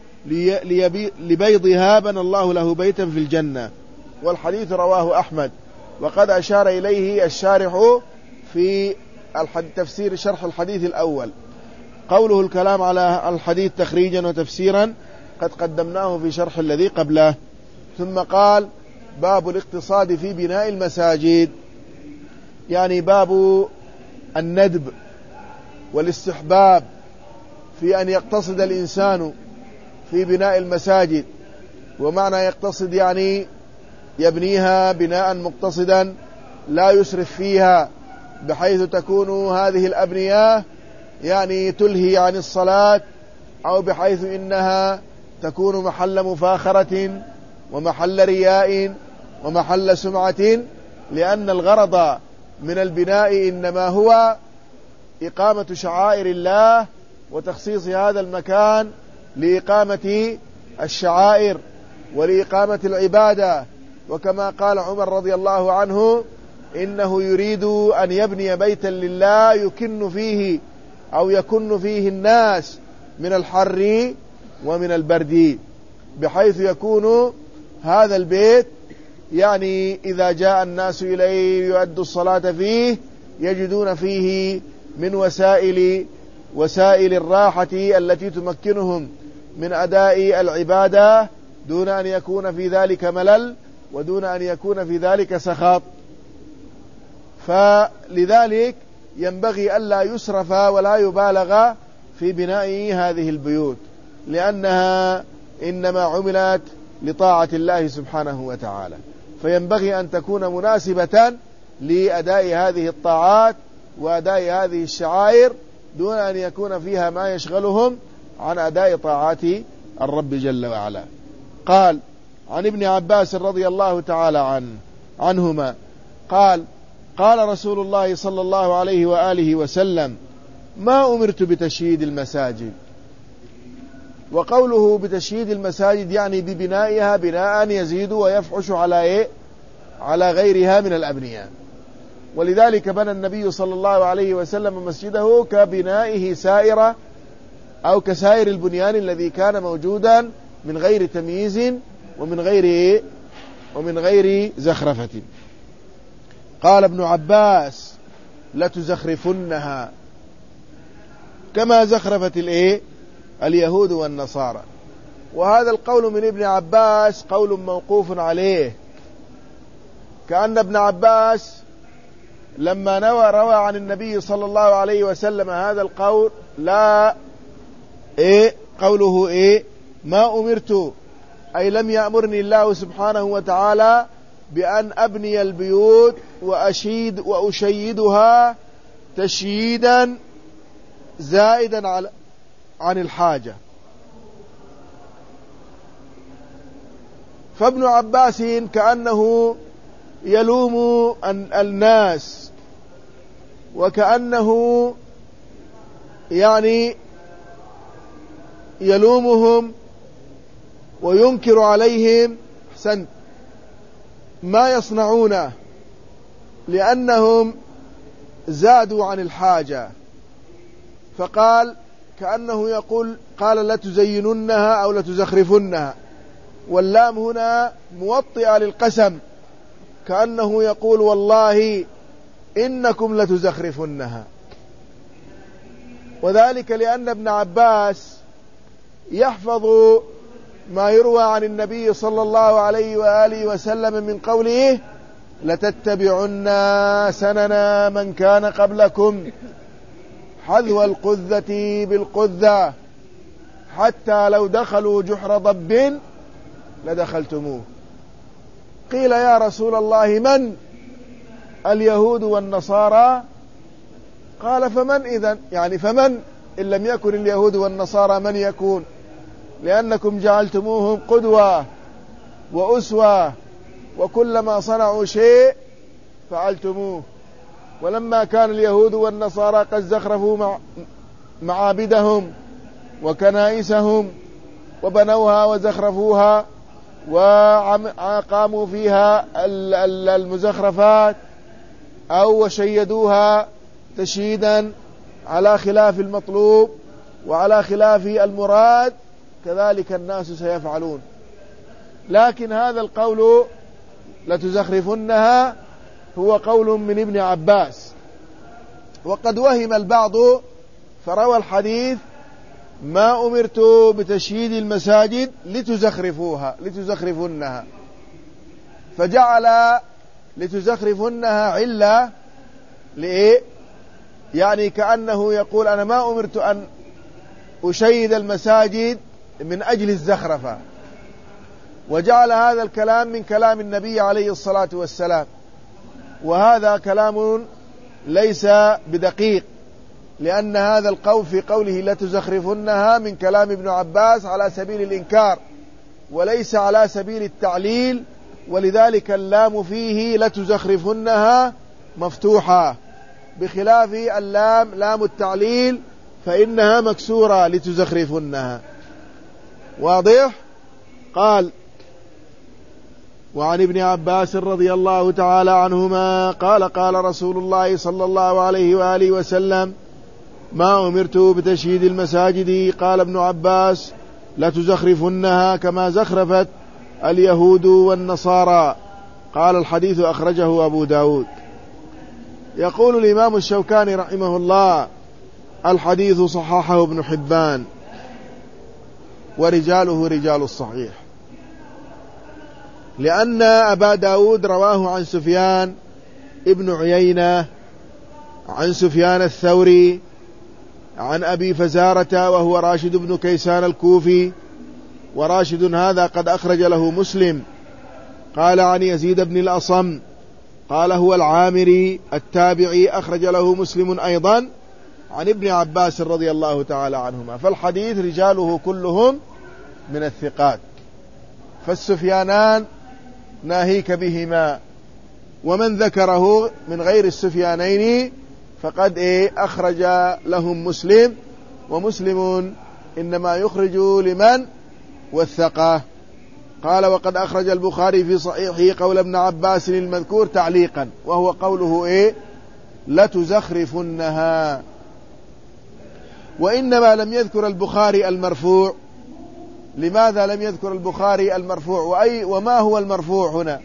لبيضها بنى الله له بيتا في الجنة. والحديث رواه أحمد، وقد أشار إليه الشارح في تفسير شرح الحديث الأول. قوله الكلام على الحديث تخريجا وتفسيرا قد قدمناه في شرح الذي قبله. ثم قال: باب الاقتصاد في بناء المساجد، يعني باب الندب والاستحباب في أن يقتصد الإنسان في بناء المساجد. ومعنى يقتصد يعني يبنيها بناء مقتصدا لا يسرف فيها، بحيث تكون هذه الأبنية يعني تلهي عن الصلاة، أو بحيث إنها تكون محل مفاخرة ومحل رياء ومحل سمعة، لأن الغرض من البناء إنما هو إقامة شعائر الله وتخصيص هذا المكان لإقامة الشعائر ولإقامة العبادة. وكما قال عمر رضي الله عنه: إنه يريد أن يبني بيتا لله يكن فيه أو يكن فيه الناس من الحر ومن البرد، بحيث يكون هذا البيت يعني إذا جاء الناس إليه يؤدوا الصلاة فيه يجدون فيه من وسائل الراحة التي تمكنهم من أداء العبادة دون أن يكون في ذلك ملل ودون أن يكون في ذلك سخط. فلذلك ينبغي ألا يسرف ولا يبالغ في بناء هذه البيوت، لأنها إنما عملت لطاعة الله سبحانه وتعالى، فينبغي أن تكون مناسبة لأداء هذه الطاعات وأداء هذه الشعائر دون أن يكون فيها ما يشغلهم عن أداء طاعات الرب جل وعلا. قال: عن ابن عباس رضي الله تعالى عنهما قال: قال رسول الله صلى الله عليه وآله وسلم: ما أمرت بتشييد المساجد. وقوله بتشييد المساجد يعني ببنائها بناء يزيد ويفحش على غيرها من الأبنية. ولذلك بنى النبي صلى الله عليه وسلم مسجده كبنائه سائرة أو كسائر البنيان الذي كان موجودا من غير تمييز ومن غير زخرفة. قال ابن عباس: لتزخرفنها كما زخرفت اليهود والنصارى. وهذا القول من ابن عباس قول موقوف عليه، كأن ابن عباس لما روى عن النبي صلى الله عليه وسلم هذا القول لا قوله ما أمرت، أي لم يأمرني الله سبحانه وتعالى بأن أبني البيوت وأشيدها تشييدا زائدا عن الحاجة. فابن عباس كأنه يلوم الناس، وكأنه يعني يلومهم وينكر عليهم ما يصنعونه، لأنهم زادوا عن الحاجة. فقال كأنه يقول قال لتزيننها أو لتزخرفنها، واللام هنا موطئة للقسم، كأنه يقول والله إنكم لتزخرفنها. وذلك لأن ابن عباس يحفظ ما يروى عن النبي صلى الله عليه وآله وسلم من قوله لتتبعن سنن من كان قبلكم حذو القذة بالقذة حتى لو دخلوا جحر ضب لدخلتموه. قيل يا رسول الله من؟ اليهود والنصارى. قال فمن إذن؟ يعني فمن إن لم يكن اليهود والنصارى من يكون؟ لأنكم جعلتموهم قدوة وأسوة، وكلما صنعوا شيء فعلتموه. ولما كان اليهود والنصارى قد زخرفوا معابدهم وكنائسهم وبنوها وزخرفوها وقاموا فيها المزخرفات، أو وشيدوها تشييدا على خلاف المطلوب وعلى خلاف المراد، كذلك الناس سيفعلون. لكن هذا القول لتزخرفنها هو قول من ابن عباس، وقد وهم البعض فروى الحديث ما أمرت بتشييد المساجد لتزخرفنها، فجعل لتزخرفنها علة لإيه؟ يعني كأنه يقول أنا ما أمرت أن أشيد المساجد من أجل الزخرفة، وجعل هذا الكلام من كلام النبي عليه الصلاة والسلام، وهذا كلام ليس بدقيق، لأن هذا القول في قوله لتزخرفنها من كلام ابن عباس على سبيل الإنكار وليس على سبيل التعليل، ولذلك اللام فيه لتزخرفنها مفتوحة، بخلاف اللام لام التعليل فإنها مكسورة لتزخرفنها. واضح؟ قال وعن ابن عباس رضي الله تعالى عنهما قال قال رسول الله صلى الله عليه وآله وسلم ما أمرت بتشييد المساجد. قال ابن عباس لتزخرفنها كما زخرفت اليهود والنصارى. قال الحديث أخرجه أبو داود. يقول الإمام الشوكاني رحمه الله الحديث صححه ابن حبان ورجاله رجال الصحيح، لأن أبا داود رواه عن سفيان ابن عيينة عن سفيان الثوري عن أبي فزارة وهو راشد بن كيسان الكوفي، وراشد هذا قد أخرج له مسلم. قال عن يزيد بن الأصم قال هو العامري التابعي أخرج له مسلم أيضا عن ابن عباس رضي الله تعالى عنهما. فالحديث رجاله كلهم من الثقات، فالسفيانان ناهيك بهما، ومن ذكره من غير السفيانين فقد أخرج لهم مسلم، ومسلم إنما يخرج لمن وثقه. قال وقد أخرج البخاري في صحيحه قول ابن عباس المذكور تعليقا، وهو قوله لتزخرفنها. وإنما لم يذكر البخاري المرفوع. لماذا لم يذكر البخاري المرفوع؟ وما هو المرفوع هنا؟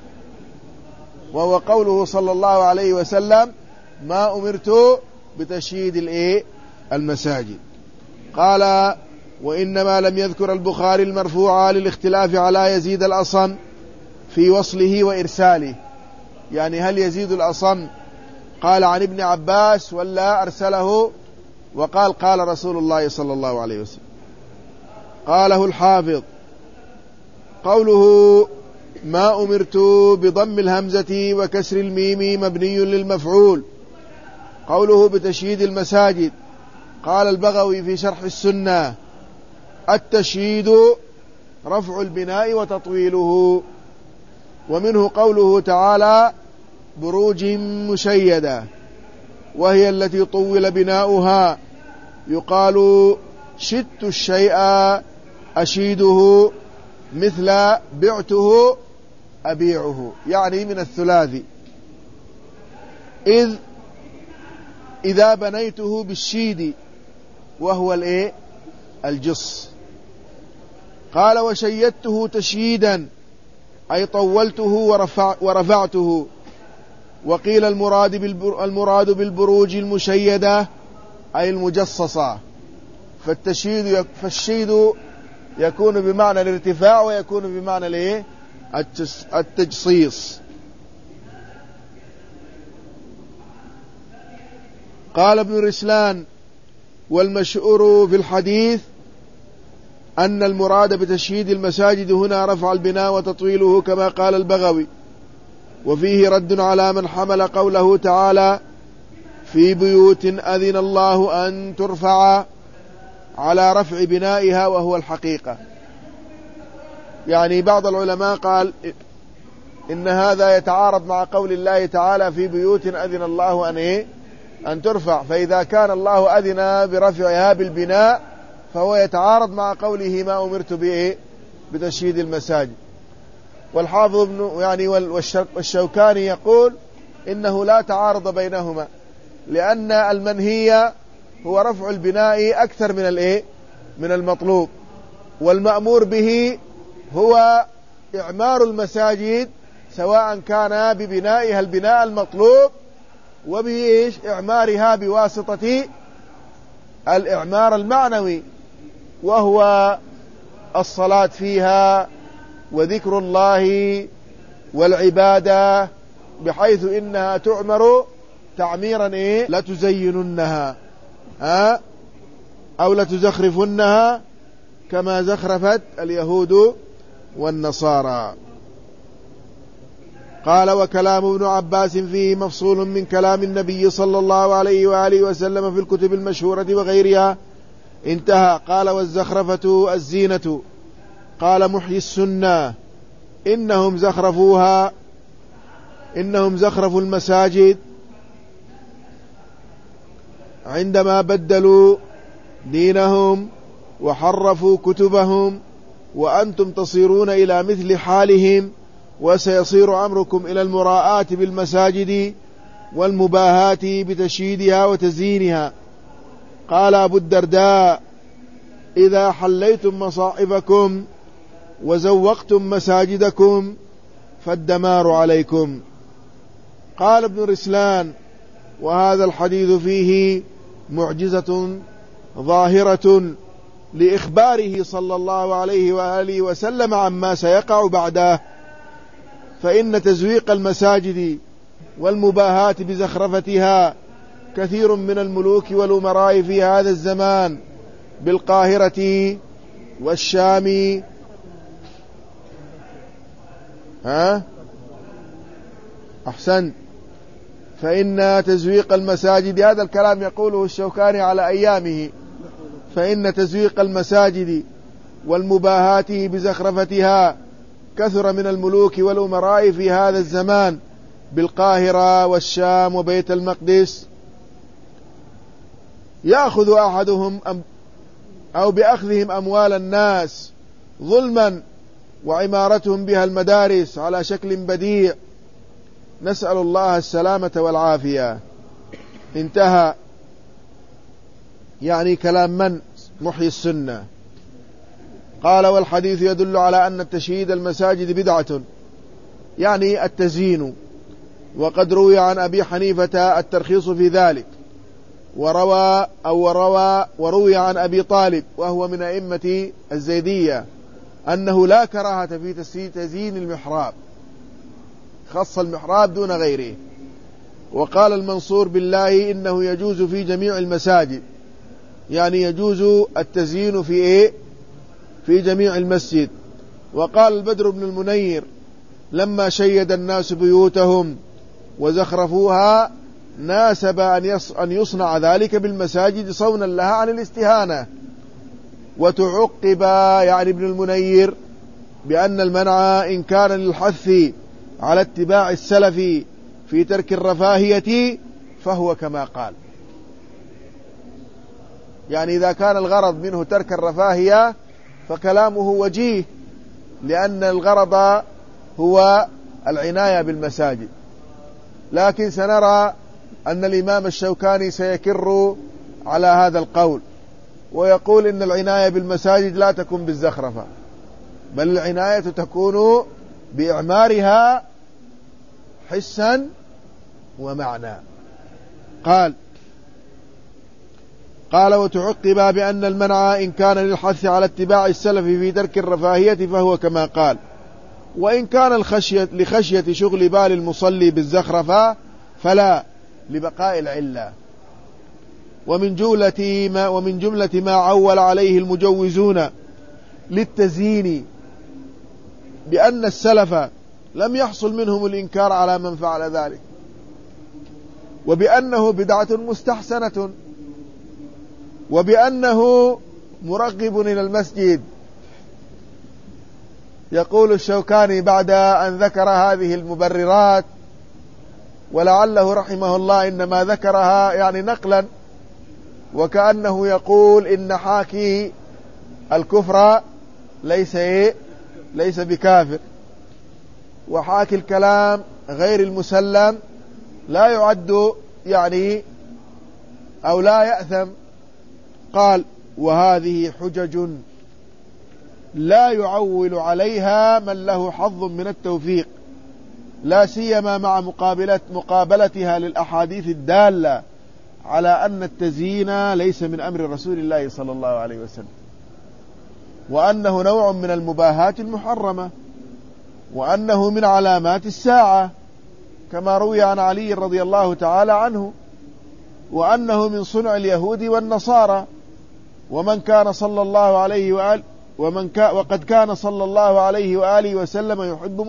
وهو قوله صلى الله عليه وسلم ما أمرت بتشييد المساجد. قال وإنما لم يذكر البخاري المرفوع للاختلاف على يزيد الأصم في وصله وإرساله، يعني هل يزيد الأصم قال عن ابن عباس ولا أرسله وقال قال رسول الله صلى الله عليه وسلم. قاله الحافظ قوله ما أمرت بضم الهمزة وكسر الميم مبني للمفعول، قوله بتشييد المساجد. قال البغوي في شرح السنة التشييد رفع البناء وتطويله، ومنه قوله تعالى بروج مشيدة، وهي التي طول بناؤها. يقال شدت الشيء أشيده، مثل بعته أبيعه، يعني من الثلاثي، إذا بنيته بالشيد وهو الجص. قال وشيدته تشييدا أي طولته ورفعته. وقيل المراد بالبروج المشيدة أي المجصصة، فالشيد يكون بمعنى الارتفاع ويكون بمعنى التجصيص. قال ابن رسلان والمشهور في الحديث أن المراد بتشييد المساجد هنا رفع البناء وتطويله كما قال البغوي، وفيه رد على من حمل قوله تعالى في بيوت أذن الله أن ترفع على رفع بنائها وهو الحقيقة. يعني بعض العلماء قال إن هذا يتعارض مع قول الله تعالى في بيوت أذن الله أن ترفع، فإذا كان الله أذن برفعها بالبناء فهو يتعارض مع قوله ما أمرت بتشييد المساجد. والحافظ والشوكاني يقول إنه لا تعارض بينهما، لأن المنهي هو رفع البناء أكثر من المطلوب، والمأمور به هو إعمار المساجد، سواء كان ببنائها البناء المطلوب وبإعمارها بواسطة الإعمار المعنوي، وهو الصلاة فيها وذكر الله والعبادة، بحيث إنها تعمر تعميرا لتزيننها أو لتزخرفنها كما زخرفت اليهود والنصارى. قال: وكلام ابن عباس فيه مفصول من كلام النبي صلى الله عليه وآله وسلم في الكتب المشهورة وغيرها. انتهى. قال: والزخرفة الزينة. قال محيي السنة: إنهم زخرفوا المساجد عندما بدلوا دينهم وحرفوا كتبهم، وأنتم تصيرون إلى مثل حالهم، وسيصير أمركم إلى المراءة بالمساجد والمباهاة بتشييدها وتزيينها. قال أبو الدرداء: إذا حليتم مصائبكم وزوقتم مساجدكم فالدمار عليكم. قال ابن رسلان: وهذا الحديث فيه معجزة ظاهرة لإخباره صلى الله عليه وآله وسلم عما سيقع بعده، فإن تزويق المساجد والمباهاة بزخرفتها كثير من الملوك والأمراء في هذا الزمان بالقاهرة والشام. أحسنت. فإن تزويق المساجد، هذا الكلام يقوله الشوكاني على أيامه، فإن تزويق المساجد والمباهاة بزخرفتها كثر من الملوك والأمراء في هذا الزمان بالقاهرة والشام وبيت المقدس، يأخذ أحدهم أو بأخذهم أموال الناس ظلما وعمارتهم بها المدارس على شكل بديع، نسأل الله السلامة والعافية. انتهى. يعني كلام من؟ محيي السنة. قال: والحديث يدل على أن التشييد المساجد بدعة، يعني التزيين، وقد روي عن أبي حنيفة الترخيص في ذلك، وروي عن أبي طالب وهو من أئمة الزيدية أنه لا كراهة في تزيين المحراب، خص المحراب دون غيره. وقال المنصور بالله إنه يجوز في جميع المساجد، يعني يجوز التزيين في جميع المسجد. وقال البدر بن المنير: لما شيد الناس بيوتهم وزخرفوها ناسب أن يصنع ذلك بالمساجد صونا لها عن الاستهانة. وتعقب يعني ابن المنير بأن المنع إن كان للحث على اتباع السلف في ترك الرفاهية فهو كما قال، يعني إذا كان الغرض منه ترك الرفاهية فكلامه وجيه، لأن الغرض هو العناية بالمساجد. لكن سنرى أن الإمام الشوكاني سيكر على هذا القول ويقول إن العناية بالمساجد لا تكون بالزخرفة، بل العناية تكون بإعمارها حسا ومعنى. قال: وتعقب بأن المنع إن كان للحث على اتباع السلف في ترك الرفاهية فهو كما قال، وإن كان لخشية شغل بال المصلي بالزخرفة فلا، لبقاء العلة. ومن جملة ما عول عليه المجوزون للتزيين بأن السلف لم يحصل منهم الإنكار على من فعل ذلك، وبأنه بدعة مستحسنة، وبأنه مرغب إلى المسجد. يقول الشوكاني بعد أن ذكر هذه المبررات، ولعله رحمه الله إنما ذكرها يعني نقلا، وكأنه يقول إن حاكي الكفر ليس بكافر، وحاكي الكلام غير المسلم لا يعد يعني أو لا يأثم. قال وهذه حجج لا يعول عليها من له حظ من التوفيق، لا سيما مع مقابلتها للأحاديث الدالة على أن التزيين ليس من أمر رسول الله صلى الله عليه وسلم، وأنه نوع من المباهات المحرمة، وأنه من علامات الساعة كما روي عن علي رضي الله تعالى عنه، وأنه من صنع اليهود والنصارى، ومن كان صلى الله عليه وآله وقد كان صلى الله عليه وآله وسلم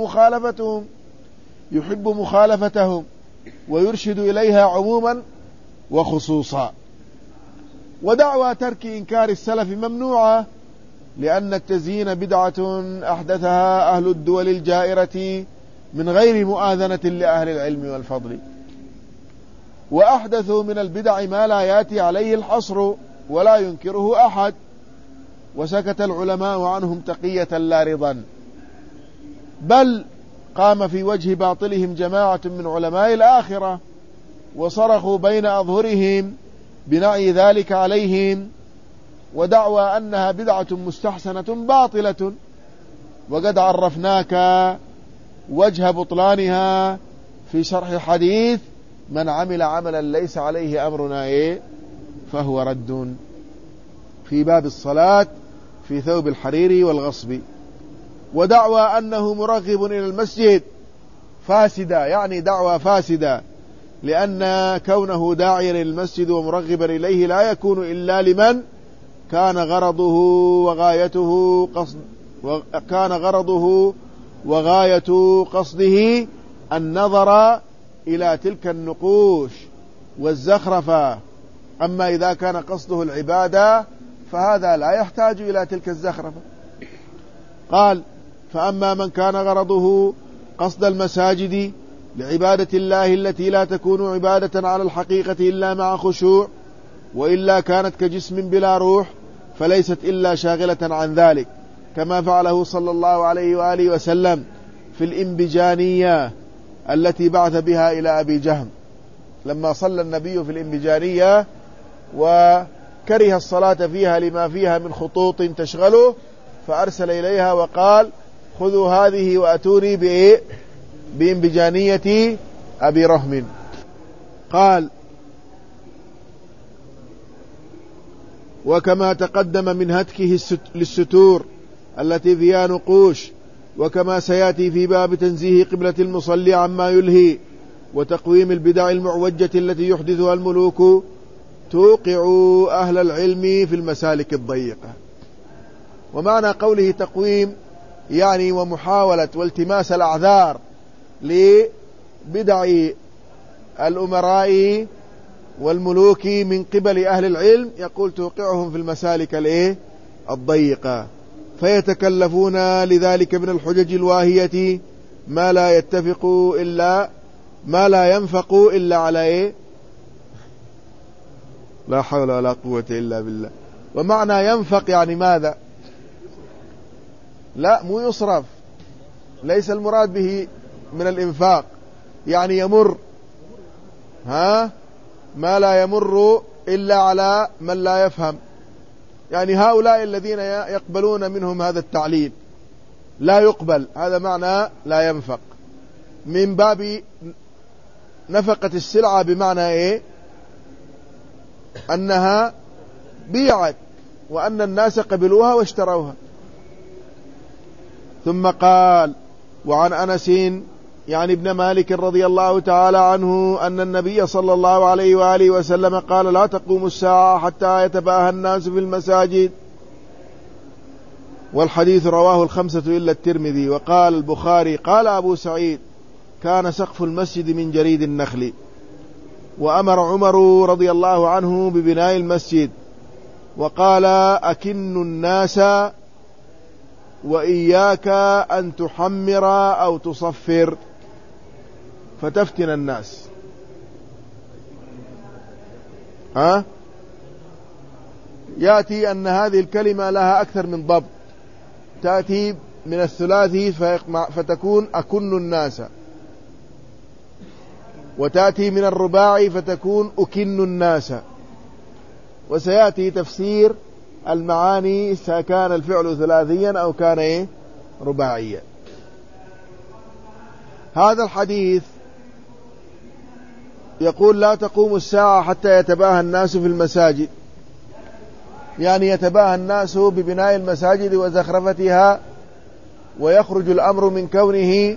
يحب مخالفتهم ويرشد إليها عموما وخصوصا. ودعوى ترك إنكار السلف ممنوعة، لأن التزيين بدعة أحدثها أهل الدول الجائرة من غير مؤاذنة لأهل العلم والفضل، وأحدثوا من البدع ما لا يأتي عليه الحصر ولا ينكره أحد، وسكت العلماء عنهم تقية لا رضا، بل قام في وجه باطلهم جماعة من علماء الآخرة وصرخوا بين أظهرهم بنعي ذلك عليهم، ودعوى أنها بدعة مستحسنة باطلة، وقد عرفناك وجه بطلانها في شرح حديث من عمل عملا ليس عليه أمرنا فهو رد، في باب الصلاة في ثوب الحرير والغصب. ودعوى أنه مرغب إلى المسجد فاسدة، يعني دعوى فاسدة، لأن كونه داعيا إلى المسجد ومرغبا إليه لا يكون إلا لمن كان غرضه وغاية قصده النظر إلى تلك النقوش والزخرفة. أما إذا كان قصده العبادة فهذا لا يحتاج إلى تلك الزخرفة. قال فأما من كان غرضه قصد المساجد لعبادة الله التي لا تكون عبادة على الحقيقة إلا مع خشوع، وإلا كانت كجسم بلا روح، فليست إلا شاغلة عن ذلك، كما فعله صلى الله عليه وآله وسلم في الإنبجانية التي بعث بها إلى أبي جهم، لما صلى النبي في الإنبجانية وكره الصلاة فيها لما فيها من خطوط تشغله، فأرسل إليها وقال خذوا هذه وأتوني بإنبجانية أبي رهم. قال وكما تقدم من هتكه للستور التي فيها نقوش، وكما سيأتي في باب تنزيه قبلة المصلي عما يلهي، وتقويم البدع المعوجة التي يحدثها الملوك، توقع أهل العلم في المسالك الضيقة. ومعنى قوله تقويم يعني ومحاولة والتماس الأعذار لبدع الأمراء والملوك من قبل أهل العلم، يقول توقعهم في المسالك الضيقة، فيتكلفون لذلك من الحجج الواهية ما لا ينفق إلا على لا حول ولا قوة إلا بالله. ومعنى ينفق يعني ماذا؟ لا مو يصرف، ليس المراد به من الإنفاق، يعني يمر ما لا يمر إلا على من لا يفهم، يعني هؤلاء الذين يقبلون منهم هذا التعليل لا يقبل، هذا معنى لا ينفق، من باب نفقة السلعة، بمعنى أنها بيعت وأن الناس قبلوها واشتروها. ثم قال وعن أنس يعني ابن مالك رضي الله تعالى عنه أن النبي صلى الله عليه وآله وسلم قال لا تقوم الساعة حتى يتباهى الناس في المساجد، والحديث رواه الخمسة إلا الترمذي. وقال البخاري قال أبو سعيد كان سقف المسجد من جريد النخل، وأمر عمر رضي الله عنه ببناء المسجد، وقال أكن الناس وإياك أن تحمر أو تصفر فتفتن الناس. يأتي أن هذه الكلمة لها أكثر من ضبط، تأتي من الثلاثي فتكون أكن الناس، وتأتي من الرباعي فتكون أكن الناس. وسيأتي تفسير المعاني إذا كان الفعل ثلاثيا أو كان رباعيا. هذا الحديث يقول لا تقوم الساعة حتى يتباهى الناس في المساجد، يعني يتباهى الناس ببناء المساجد وزخرفتها، ويخرج الأمر من كونه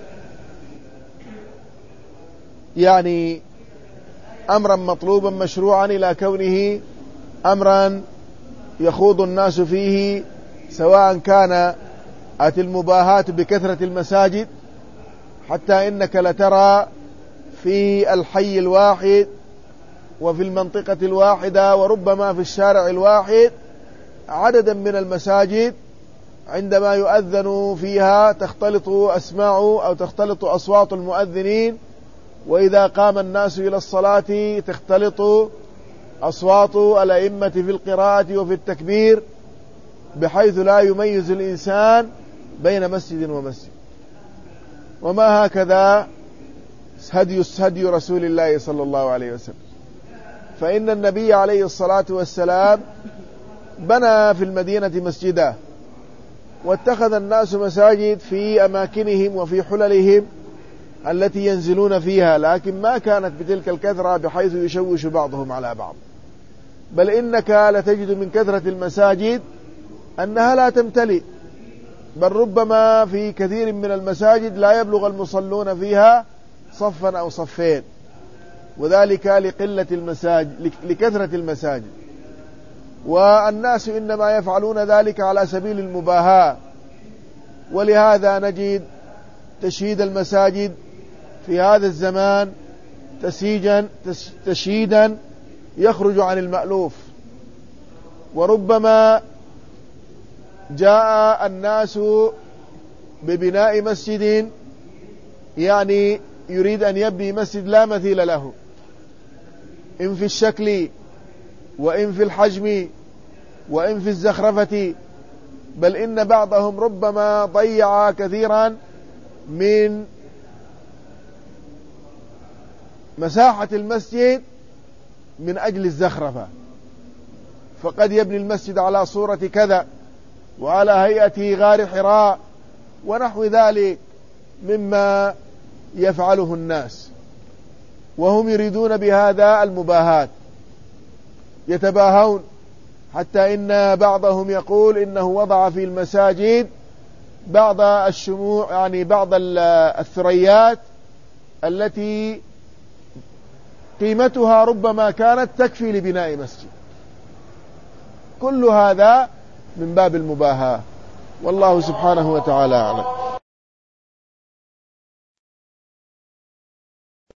يعني أمرا مطلوبا مشروعا إلى كونه أمرا يخوض الناس فيه، سواء كانت المباهاة بكثرة المساجد، حتى إنك لترى في الحي الواحد وفي المنطقة الواحدة وربما في الشارع الواحد عددا من المساجد عندما يؤذن فيها تختلط أسماع أو تختلط أصوات المؤذنين، وإذا قام الناس إلى الصلاة تختلط أصوات الأئمة في القراءة وفي التكبير، بحيث لا يميز الإنسان بين مسجد ومسجد. وما هكذا هدي رسول الله صلى الله عليه وسلم، فإن النبي عليه الصلاة والسلام بنى في المدينة مسجدا، واتخذ الناس مساجد في أماكنهم وفي حللهم التي ينزلون فيها، لكن ما كانت بتلك الكثرة بحيث يشوش بعضهم على بعض، بل إنك لتجد من كثرة المساجد أنها لا تمتلئ، بل ربما في كثير من المساجد لا يبلغ المصلون فيها صفا أو صفين، وذلك لقلة المساجد لكثرة المساجد. والناس إنما يفعلون ذلك على سبيل المباهاة، ولهذا نجد تشييد المساجد في هذا الزمان تشييدا يخرج عن المألوف. وربما جاء الناس ببناء مسجد، يعني يريد أن يبني مسجد لا مثيل له، إن في الشكل وإن في الحجم وإن في الزخرفة، بل إن بعضهم ربما ضيع كثيرا من مساحة المسجد من أجل الزخرفة، فقد يبني المسجد على صورة كذا وعلى هيئة غار حراء ونحو ذلك مما يفعله الناس، وهم يريدون بهذا المباهات، يتباهون، حتى إن بعضهم يقول إنه وضع في المساجد بعض الشموع، يعني بعض الثريات التي قيمتها ربما كانت تكفي لبناء مسجد. كل هذا من باب المباهاة، والله سبحانه وتعالى أعلم.